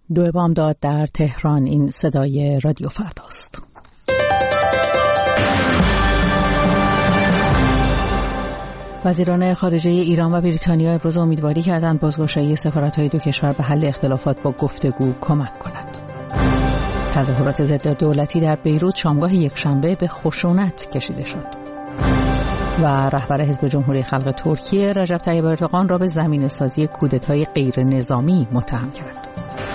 دو بامداد در تهران. این صدای رادیو فرداست. وزیران خارجه ایران و بریتانیا ابراز امیدواری کردند بازگشایی سفارت‌های دو کشور به حل اختلافات با گفتگو کمک کند. تظاهرات ضد دولتی در بیروت شامگاه یکشنبه به خشونت کشیده شد. و رهبر حزب جمهوری خلق ترکیه رجب طیب اردوغان را به زمینه‌سازی کودتای غیر نظامی متهم کرد.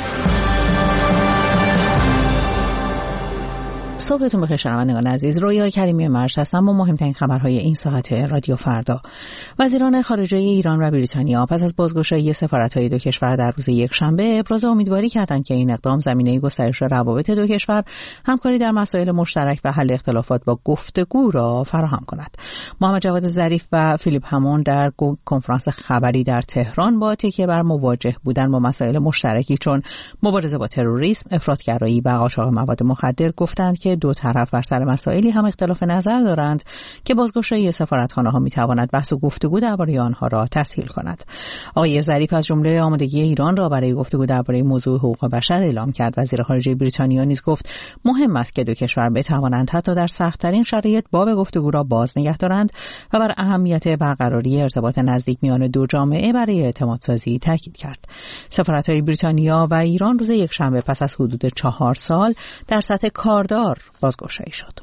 صبحتون بخیر شنوندگان عزیز. رویا کریمی مرش هستم با مهمترین خبرهای این ساعت رادیو فردا. وزیران خارجه ایران و بریتانیا پس از بازگشایی سفارت‌های دو کشور در روز یکشنبه ابراز امیدواری کردند که این اقدام زمینه گسترش روابط دو کشور، همکاری در مسائل مشترک و حل اختلافات با گفتگو را فراهم کند. محمد جواد ظریف و فیلیپ همون در کنفرانس خبری در تهران با تکیه بر مواجه بودن با مسائل مشترکی چون مبارزه با تروریسم، افراطگرایی و قاچاق مواد مخدر گفتند که دو طرف بر سر مسائلی هم اختلاف نظر دارند که بازگشایی سفارتخانه‌ها می‌تواند بحث و گفتگو درباره آنها را تسهیل کند. آقای ظریف از جمله آمادگی ایران را برای گفتگو درباره موضوع حقوق بشر اعلام کرد. وزیر خارجه بریتانیا نیز گفت مهم است که دو کشور بتوانند حتی در سخت‌ترین شرایط باب گفتگو را باز نگه دارند و بر اهمیت برقراری ارتباط نزدیک میان دو جامعه برای اعتمادسازی تاکید کرد. سفارت‌های بریتانیا و ایران روز یکشنبه پس از حدود 4 سال در سطح کاردار بازگشایی شد.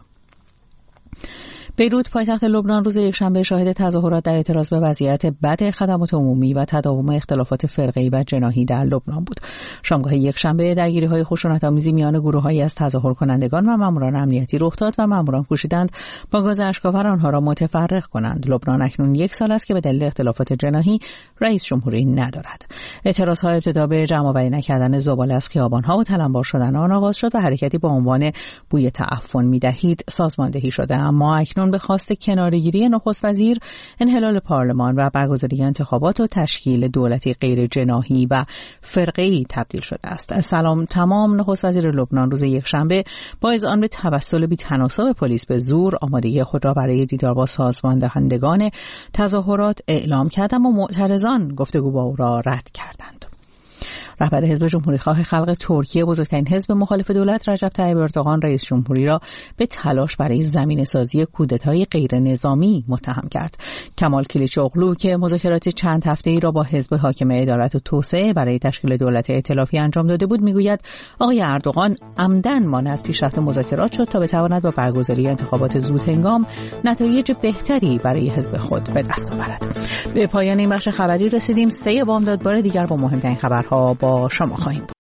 بیروت پایتخت لبنان روز یکشنبه شاهد تظاهرات در اعتراض به وضعیت بد خدمات عمومی و تداوم اختلافات فرقه‌ای و جناحی در لبنان بود. شامگاه یکشنبه درگیری‌های خشونت‌آمیزی میان گروه‌هایی از تظاهر کنندگان و ماموران امنیتی رخ داد و ماموران کوشیدند با گاز اشک‌آور آنها را متفرق کنند. لبنان اکنون 1 سال است که به دلیل اختلافات جناحی رئیس جمهوری ندارد. اعتراض‌ها ابتدا به جمع‌آوری نکردن زباله از خیابان‌ها و تلمبار شدن آن آغاز شد و حرکتی با عنوان بوی تعفن می‌دهید سازماندهی شده، اما اکنون به خواست کناره‌گیری نخست وزیر، انحلال پارلمان و برگزاری انتخابات و تشکیل دولتی غیر جناحی و فرقه‌ای تبدیل شده است. سلام تمام نخست وزیر لبنان روز یکشنبه با اذعان به توسل بی‌تناسب پلیس به زور آمادگی خود را برای دیدار با سازماندهندگان تظاهرات اعلام کرد، اما معترضان گفتگو با او را رد کردند. رهبر حزب جمهوری خواه خلق ترکیه، بزرگترین حزب مخالف دولت، رجب طیب اردوغان رئیس جمهوری را به تلاش برای زمینه‌سازی کودتای غیر نظامی متهم کرد. کمال کلیچوغلو که مذاکرات چند هفته‌ای را با حزب حاکم عدالت و توسعه برای تشکیل دولت ائتلافی انجام داده بود، میگوید آقای اردوغان عمدن مانع از پیشرفت مذاکرات شد تا بتواند با برگزاری انتخابات زودهنگام نتایج بهتری برای حزب خود به دست آورد. به پایان این بخش خبری رسیدیم. 3 بامداد بار دیگر با مهمترین خبرها با شما خواهیم بود.